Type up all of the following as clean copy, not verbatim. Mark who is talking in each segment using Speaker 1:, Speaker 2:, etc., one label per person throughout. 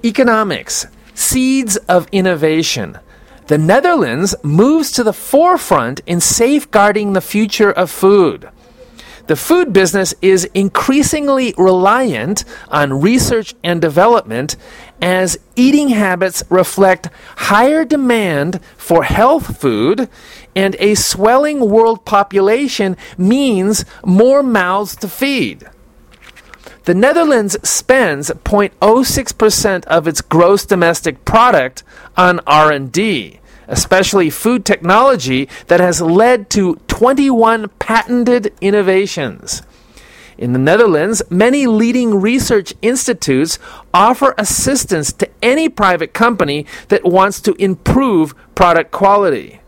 Speaker 1: Economics, seeds of innovation. The Netherlands moves to the forefront in safeguarding the future of food. The food business is increasingly reliant on research and development as eating habits reflect higher demand for health food, and a swelling world population means more mouths to feed. The Netherlands spends 0.06% of its gross domestic product on R&D, especially food technology that has led to 21 patented innovations. In the Netherlands, many leading research institutes offer assistance to any private company that wants to improve product quality.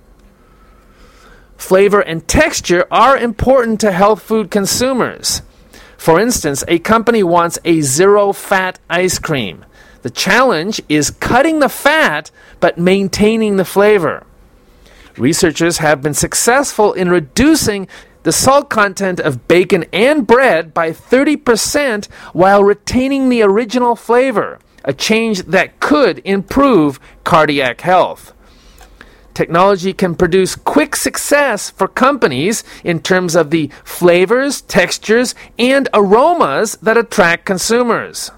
Speaker 1: Flavor and texture are important to health food consumers. For instance, a company wants a zero-fat ice cream. The challenge is cutting the fat but maintaining the flavor. Researchers have been successful in reducing the salt content of bacon and bread by 30% while retaining the original flavor, a change that could improve cardiac health. Technology can produce quick success for companies in terms of the flavors, textures, and aromas that attract consumers.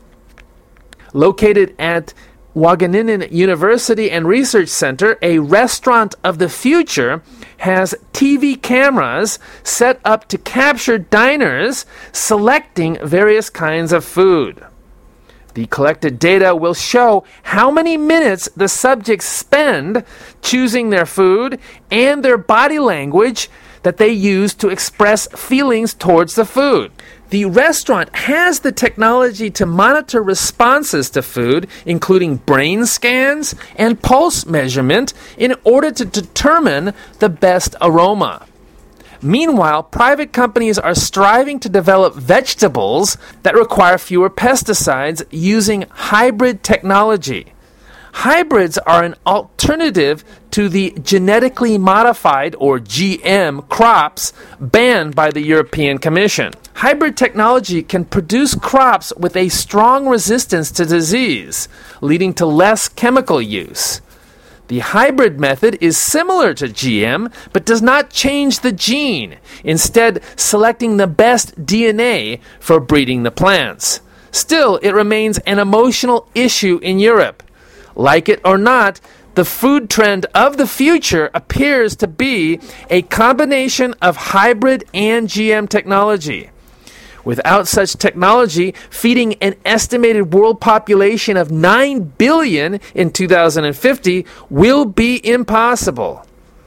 Speaker 1: Located at Wageningen University and Research Center, a restaurant of the future has TV cameras set up to capture diners selecting various kinds of food. The collected data will show how many minutes the subjects spend choosing their food and their body language that they use to express feelings towards the food. The restaurant has the technology to monitor responses to food, including brain scans and pulse measurement, in order to determine the best aroma. Meanwhile, private companies are striving to develop vegetables that require fewer pesticides using hybrid technology. Hybrids are an alternative to the genetically modified, or GM, crops banned by the European Commission. Hybrid technology can produce crops with a strong resistance to disease, leading to less chemical use. The hybrid method is similar to GM, but does not change the gene, instead selecting the best DNA for breeding the plants. Still, it remains an emotional issue in Europe. Like it or not, the food trend of the future appears to be a combination of hybrid and GM technology. Without such technology, feeding an estimated world population of 9 billion in 2050 will be impossible.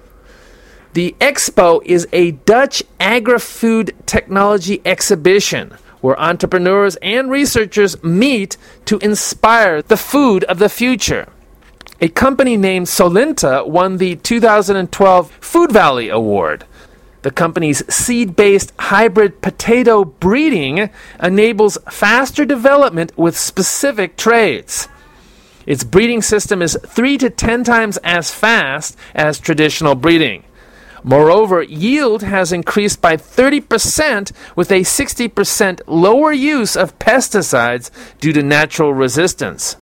Speaker 1: The Expo is a Dutch agri-food technology exhibition where entrepreneurs and researchers meet to inspire the food of the future. A company named Solinta won the 2012 Food Valley Award. The company's seed-based hybrid potato breeding enables faster development with specific traits. Its breeding system is 3 to 10 times as fast as traditional breeding. Moreover, yield has increased by 30% with a 60% lower use of pesticides due to natural resistance.